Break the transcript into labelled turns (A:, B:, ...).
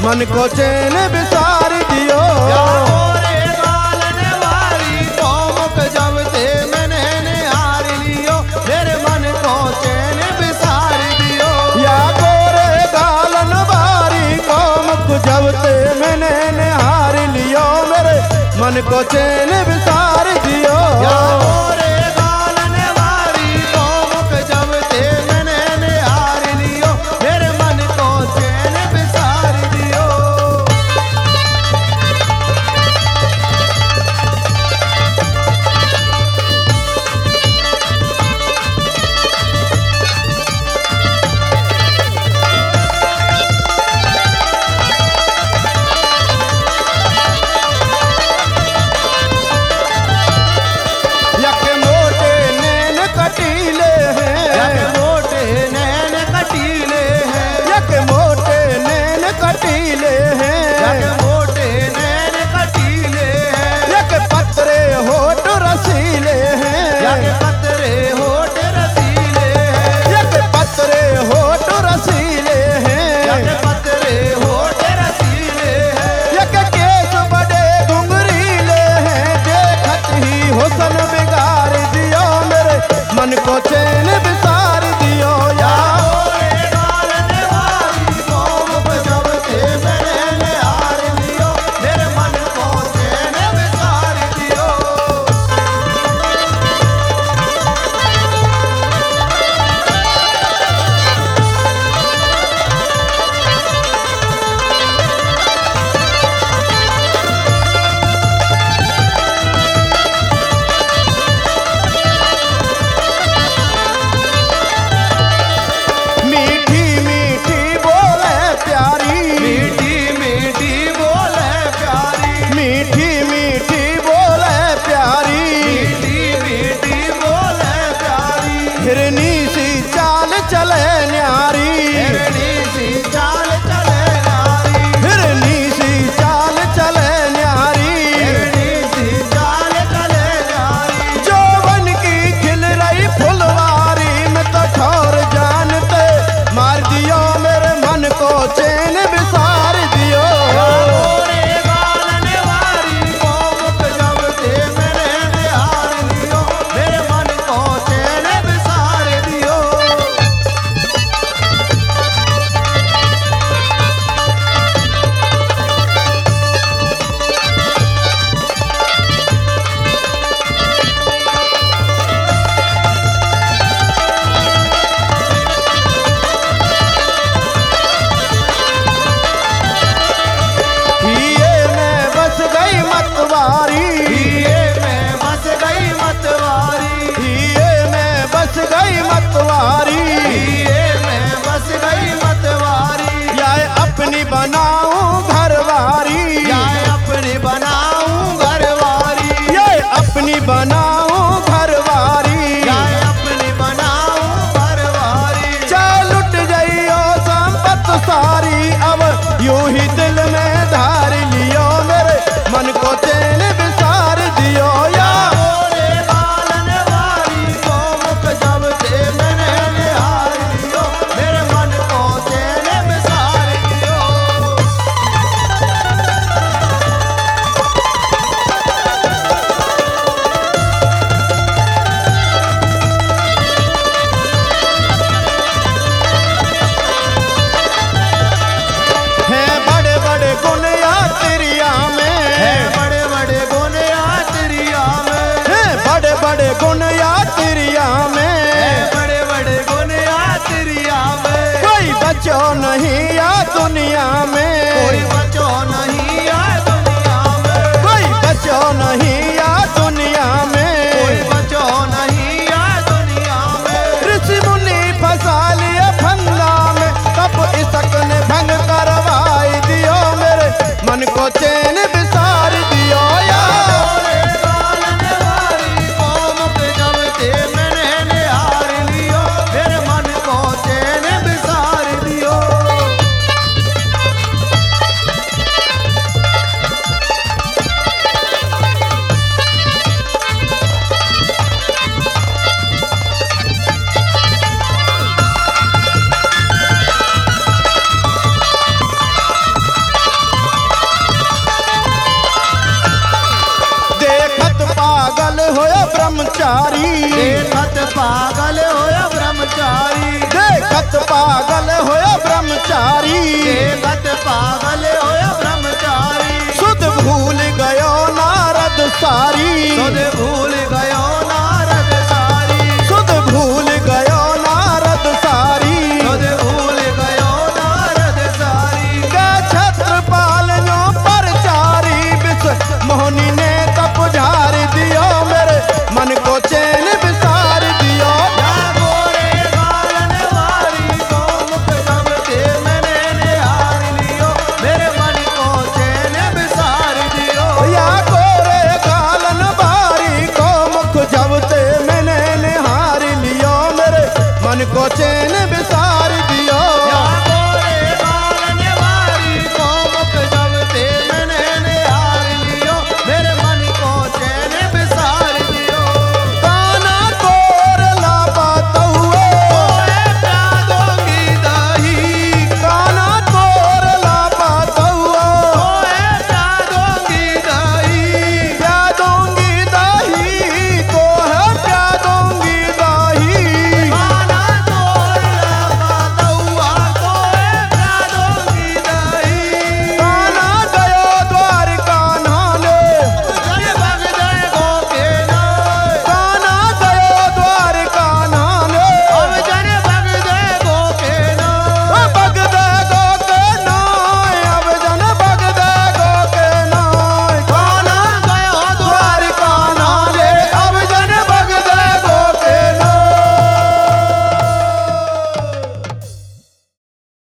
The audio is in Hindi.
A: मन को चैन बिसार दियो।
B: गोरे गालन वाली को मुख जब ते मैंने निहार लियो मेरे मन को चैन बिसार दियो।
A: या गोरे गालन वाली को मुख जब ते मैंने निहार लियो मेरे मन को चैन बिसार दियो।
B: गोरे गालन वाली को मुख जब ते मैंने निहार लियो मेरे मन को चैन बिसार दियो।
A: मन को चैन बिसार दियो। या
B: गोरे गालन वाली को मुख जब ते मैंने निहार लियो मेरे मन को चैन बिसार दियो।
A: हिरनी सी चाल चले न्यारी,
B: हिरनी सी चाल चले न्यारी,
A: हिरनी सी चाल चले न्यारी,
B: हिरनी सी चाल चले न्यारी।
A: जौवन की खिल रही फुलवारी में तो ठोर जानते मार दियो मेरे मन को चैन बिसार दियो।
B: गोरे गालन वाली को मुख जब ते मैंने निहार लियो मेरे मन को चैन बिसार दियो।
A: हिये में बस गई मतवारी,
B: हिये में बस गई मतवारी,
A: हिये में बस गई मतवारी,
B: हिये में बस गई मतवारी।
A: या अपनी बनाऊं घरवारी,
B: या अपनी बनाऊं घरवारी,
A: या अपनी बनाऊं घरवारी,
B: या अपनी बनाऊं घरवारी।
A: चाहे लुट जाइयो संपत सारी अब यूं ही दिल में धार लियो मेरे मन को चैन बिसार दियो। या
B: गोरे गालन वाली को मुख जब ते मैंने निहार लियो मेरे मन को चैन बिसार दियो।
A: है बड़े बड़े गुण या तेरिया में,
B: है बड़े बड़े गुण या तेरिया में,
A: है बड़े बड़े गुण या तेरिया में,
B: है बड़े बड़े गुण या तेरिया में।
A: कोई बचो नहीं या दुनिया में,
B: कोई बचो नहीं या दुनिया में,
A: कोई बचो नहीं या दुनिया में,
B: कोई बचो नहीं या दुनिया में।
A: ऋषि मुनि फंसा लिए फंदा में तब इसक ने भंग करवाई दियो मेरे मन को चैन बिसार दियो। या
B: गोरे गालन वाली को मुख जब ते मैंने निहार लियो मेरे मन को चैन बिसार दियो।
A: ब्रह्मचारी
B: देखत पागल होया ब्रह्मचारी
A: देखत पागल होया ब्रह्मचारी
B: देखत पागल होया ब्रह्मचारी
A: सुध भूल गयो नारद सारी
B: सुध भूल